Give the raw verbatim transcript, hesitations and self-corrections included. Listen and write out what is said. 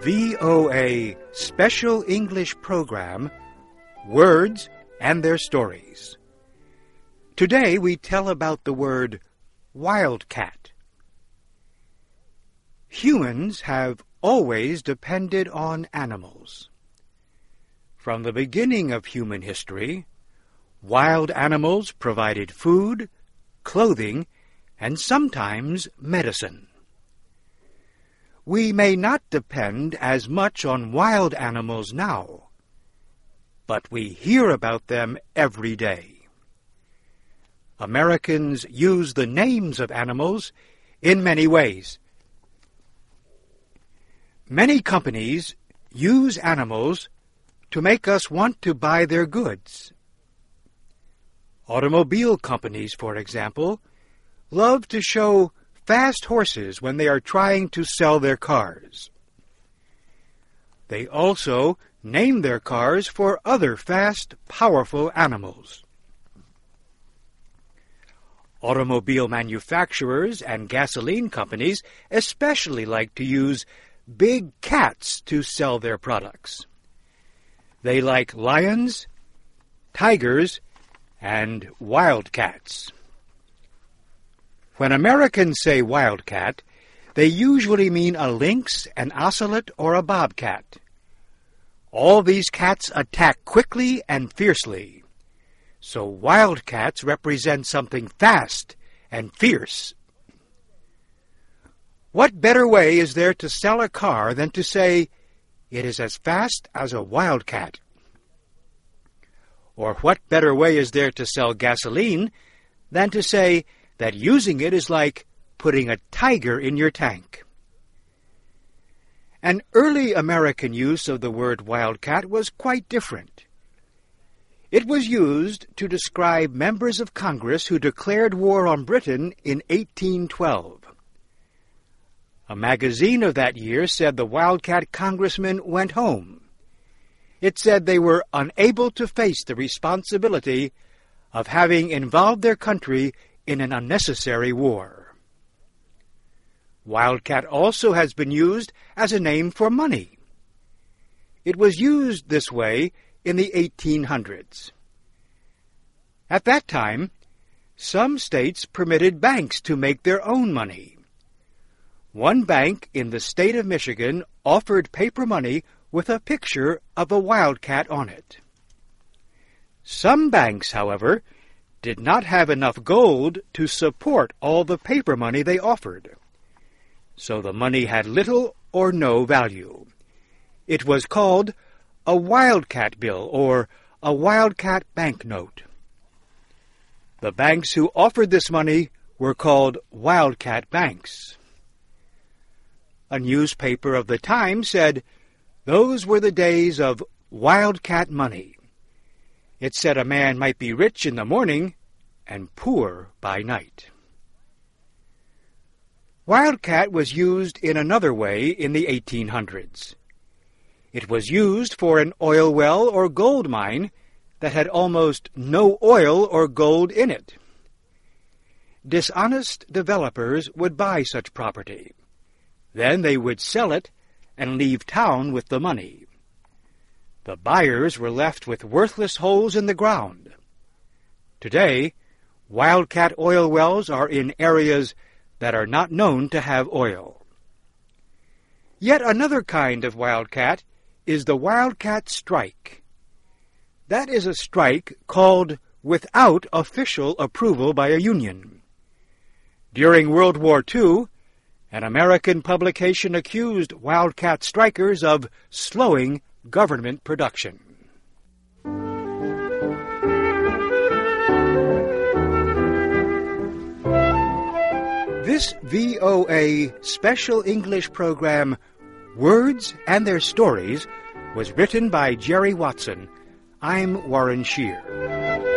V O A Special English Program, Words and Their Stories. Today we tell about the word wildcat. Humans have always depended on animals. From the beginning of human history, wild animals provided food, clothing, and sometimes medicine. We may not depend as much on wild animals now, but we hear about them every day. Americans use the names of animals in many ways. Many companies use animals to make us want to buy their goods. Automobile companies, for example, love to show fast horses when they are trying to sell their cars. They also name their cars for other fast, powerful animals. Automobile manufacturers and gasoline companies especially like to use big cats to sell their products. They like lions, tigers, and wildcats. When Americans say wildcat, they usually mean a lynx, an ocelot, or a bobcat. All these cats attack quickly and fiercely, so wildcats represent something fast and fierce. What better way is there to sell a car than to say, it is as fast as a wildcat? Or what better way is there to sell gasoline than to say that using it is like putting a tiger in your tank? An early American use of the word wildcat was quite different. It was used to describe members of Congress who declared war on Britain in eighteen twelve. A magazine of that year said the wildcat congressmen went home. It said they were unable to face the responsibility of having involved their country in an unnecessary war. Wildcat also has been used as a name for money. It was used this way in the eighteen hundreds. At that time, some states permitted banks to make their own money. One bank in the state of Michigan offered paper money with a picture of a wildcat on it. Some banks, however, did not have enough gold to support all the paper money they offered, so the money had little or no value. It was called a wildcat bill or a wildcat banknote. The banks who offered this money were called wildcat banks. A newspaper of the time said those were the days of wildcat money. It said a man might be rich in the morning and poor by night. Wildcat was used in another way in the eighteen hundreds. It was used for an oil well or gold mine that had almost no oil or gold in it. Dishonest developers would buy such property. Then they would sell it and leave town with the money. The buyers were left with worthless holes in the ground. Today, wildcat oil wells are in areas that are not known to have oil. Yet another kind of wildcat is the wildcat strike. That is a strike called without official approval by a union. During World War Two, an American publication accused wildcat strikers of slowing government production. This V O A Special English Program, Words and Their Stories, was written by Jerry Watson. I'm Warren Shear.